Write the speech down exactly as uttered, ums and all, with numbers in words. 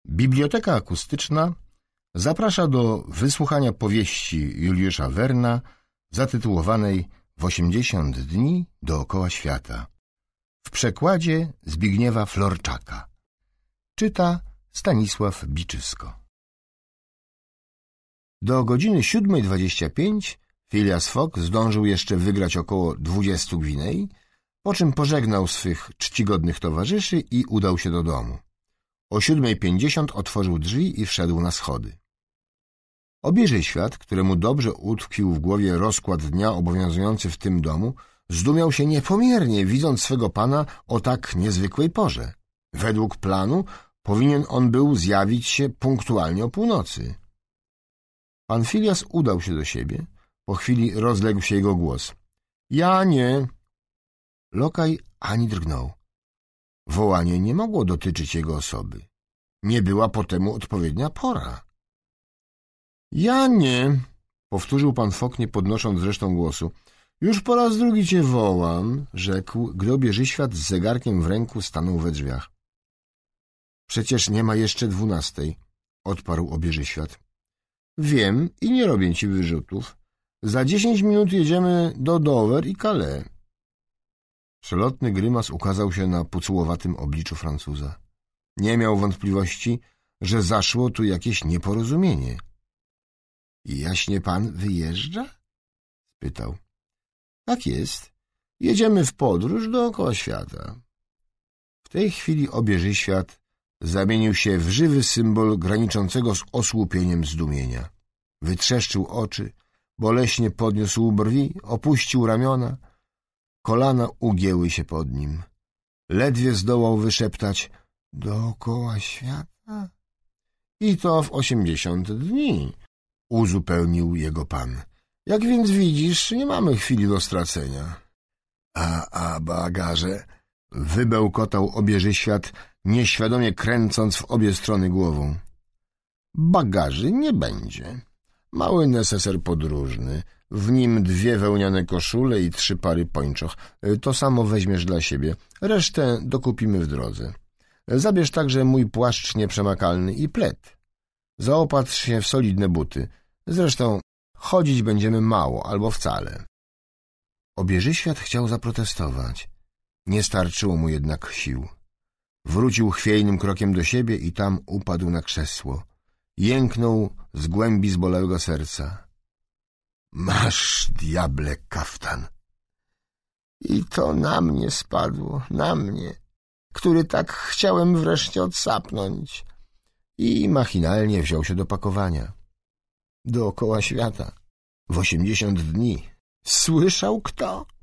Biblioteka akustyczna zaprasza do wysłuchania powieści Juliusza Werna zatytułowanej W osiemdziesiąt dni dookoła świata w przekładzie Zbigniewa Florczaka. Czyta Stanisław Biczysko. Do godziny siódmej dwadzieścia pięć Phileas Fogg zdążył jeszcze wygrać około dwudziestu gwinei, po czym pożegnał swych czcigodnych towarzyszy i udał się do domu. O siódmej pięćdziesiąt otworzył drzwi i wszedł na schody. Obieży świat, któremu dobrze utkwił w głowie rozkład dnia obowiązujący w tym domu, zdumiał się niepomiernie, widząc swego pana o tak niezwykłej porze. Według planu powinien on był zjawić się punktualnie o północy. Pan Phileas udał się do siebie. Po chwili rozległ się jego głos. — Ja nie. Lokaj ani drgnął. Wołanie nie mogło dotyczyć jego osoby. Nie była po temu odpowiednia pora. — Ja nie — powtórzył pan Fogg, nie podnosząc zresztą głosu. — Już po raz drugi cię wołam — rzekł, gdy obieżyświat z zegarkiem w ręku stanął we drzwiach. — Przecież nie ma jeszcze dwunastej — odparł obieżyświat. — Wiem i nie robię ci wyrzutów. Za dziesięć minut jedziemy do Dover i Calais. Przelotny grymas ukazał się na pucułowatym obliczu Francuza. Nie miał wątpliwości, że zaszło tu jakieś nieporozumienie. — Jaśnie pan wyjeżdża? — spytał. — Tak jest. Jedziemy w podróż dookoła świata. W tej chwili obieżyświat zamienił się w żywy symbol graniczącego z osłupieniem zdumienia. Wytrzeszczył oczy, boleśnie podniósł brwi, opuścił ramiona. Kolana ugięły się pod nim. Ledwie zdołał wyszeptać — dookoła świata? I to w osiemdziesiąt dni — uzupełnił jego pan. Jak więc widzisz, nie mamy chwili do stracenia. A, a bagaże? Wybełkotał obieżyświat, nieświadomie kręcąc w obie strony głową. Bagaży nie będzie. Mały neseser podróżny, w nim dwie wełniane koszule i trzy pary pończoch. To samo weźmiesz dla siebie. Resztę dokupimy w drodze. Zabierz także mój płaszcz nieprzemakalny i plet. Zaopatrz się w solidne buty. Zresztą chodzić będziemy mało albo wcale. Obieżyświat chciał zaprotestować. Nie starczyło mu jednak sił. Wrócił chwiejnym krokiem do siebie i tam upadł na krzesło. Jęknął z głębi zbolałego serca. Masz, diable, kaftan. I to na mnie spadło, na mnie, który tak chciałem wreszcie odsapnąć. I machinalnie wziął się do pakowania. Dookoła świata, w osiemdziesiąt dni. Słyszał kto?